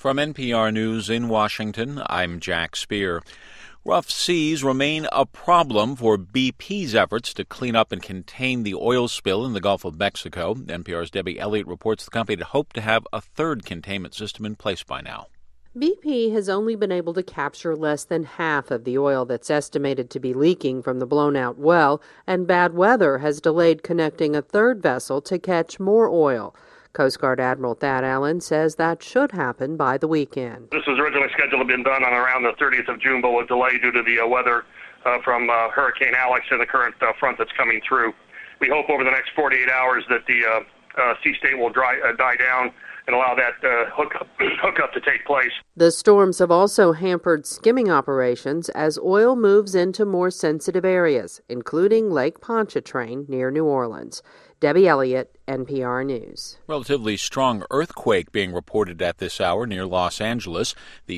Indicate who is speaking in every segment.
Speaker 1: From NPR News in Washington, I'm Jack Speer. Rough seas remain a problem for BP's efforts to clean up and contain the oil spill in the Gulf of Mexico. NPR's Debbie Elliott reports the company had hoped to have a third containment system in place by now.
Speaker 2: BP has only been able to capture less than half of the oil that's estimated to be leaking from the blown-out well, and bad weather has delayed connecting a third vessel to catch more oil. Coast Guard Admiral Thad Allen says that should happen by the weekend.
Speaker 3: This was originally scheduled to have been done on around the 30th of June, but was delayed due to the weather from Hurricane Alex and the current front that's coming through. We hope over the next 48 hours that the sea state will die down and allow that hookup to take place.
Speaker 2: The storms have also hampered skimming operations as oil moves into more sensitive areas, including Lake Pontchartrain near New Orleans. Debbie Elliott, NPR News.
Speaker 1: Relatively strong earthquake being reported at this hour near Los Angeles. The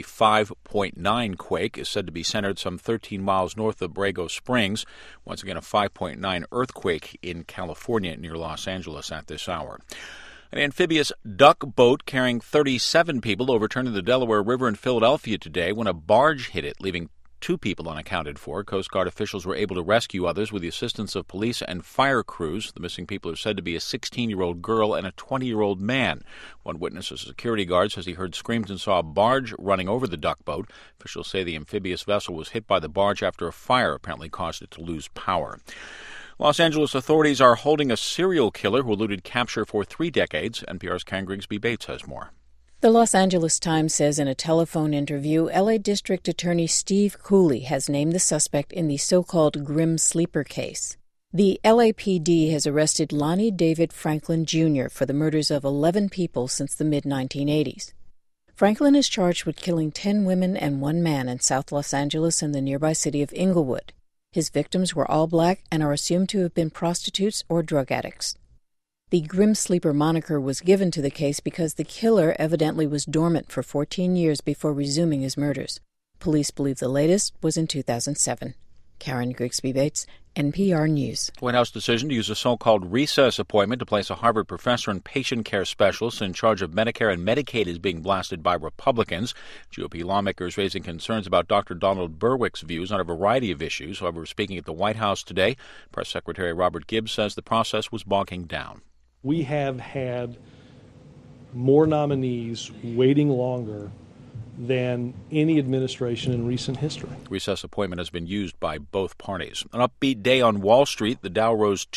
Speaker 1: 5.9 quake is said to be centered some 13 miles north of Borrego Springs. Once again, a 5.9 earthquake in California near Los Angeles at this hour. An amphibious duck boat carrying 37 people overturned in the Delaware River in Philadelphia today when a barge hit it, leaving 2 people unaccounted for. Coast Guard officials were able to rescue others with the assistance of police and fire crews. The missing people are said to be a 16-year-old girl and a 20-year-old man. One witness, a security guard, says he heard screams and saw a barge running over the duck boat. Officials say the amphibious vessel was hit by the barge after a fire apparently caused it to lose power. Los Angeles authorities are holding a serial killer who eluded capture for 3 decades. NPR's Karen Grigsby Bates has more.
Speaker 4: The Los Angeles Times says in a telephone interview, L.A. District Attorney Steve Cooley has named the suspect in the so-called Grim Sleeper case. The LAPD has arrested Lonnie David Franklin Jr. for the murders of 11 people since the mid-1980s. Franklin is charged with killing 10 women and 1 man in South Los Angeles and the nearby city of Inglewood. His victims were all black and are assumed to have been prostitutes or drug addicts. The Grim Sleeper moniker was given to the case because the killer evidently was dormant for 14 years before resuming his murders. Police believe the latest was in 2007. Karen Grigsby Bates, NPR News.
Speaker 1: White House decision to use a so-called recess appointment to place a Harvard professor and patient care specialist in charge of Medicare and Medicaid is being blasted by Republicans. GOP lawmakers raising concerns about Dr. Donald Berwick's views on a variety of issues. However, speaking at the White House today, Press Secretary Robert Gibbs says the process was bogging down.
Speaker 5: We have had more nominees waiting longer than any administration in recent history.
Speaker 1: Recess appointment has been used by both parties. An upbeat day on Wall Street. The Dow rose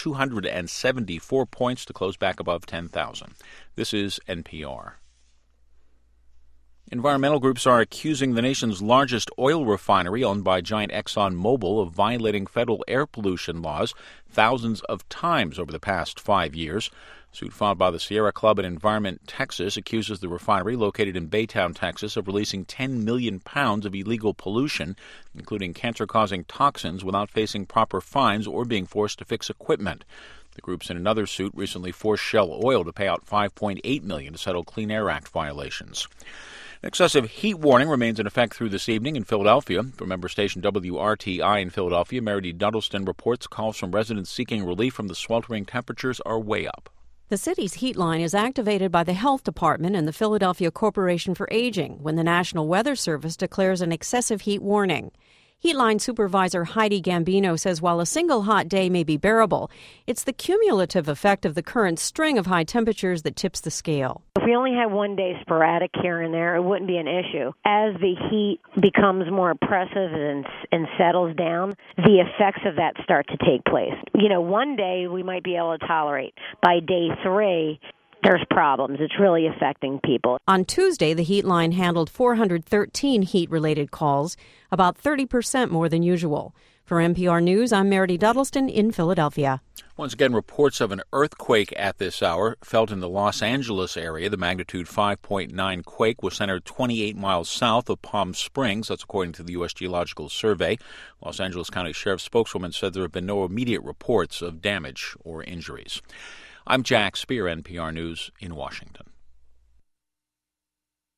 Speaker 1: 274 points to close back above 10,000. This is NPR. Environmental groups are accusing the nation's largest oil refinery, owned by giant ExxonMobil, of violating federal air pollution laws thousands of times over the past 5 years. A suit filed by the Sierra Club and Environment Texas accuses the refinery, located in Baytown, Texas, of releasing 10 million pounds of illegal pollution, including cancer-causing toxins, without facing proper fines or being forced to fix equipment. The groups in another suit recently forced Shell Oil to pay out $5.8 million to settle Clean Air Act violations. An excessive heat warning remains in effect through this evening in Philadelphia. From member station WRTI in Philadelphia, Meredith Duddleston reports calls from residents seeking relief from the sweltering temperatures are way up.
Speaker 6: The city's heat line is activated by the Health Department and the Philadelphia Corporation for Aging when the National Weather Service declares an excessive heat warning. Heatline Supervisor Heidi Gambino says while a single hot day may be bearable, it's the cumulative effect of the current string of high temperatures that tips the scale.
Speaker 7: If we only had one day sporadic here and there, it wouldn't be an issue. As the heat becomes more oppressive and settles down, the effects of that start to take place. One day we might be able to tolerate. By day 3, there's problems. It's really affecting people.
Speaker 6: On Tuesday, the heat line handled 413 heat-related calls, about 30% more than usual. For NPR News, I'm Meredith Duddleston in Philadelphia.
Speaker 1: Once again, reports of an earthquake at this hour felt in the Los Angeles area. The magnitude 5.9 quake was centered 28 miles south of Palm Springs. That's according to the U.S. Geological Survey. Los Angeles County Sheriff's spokeswoman said there have been no immediate reports of damage or injuries. I'm Jack Speer, NPR News in Washington.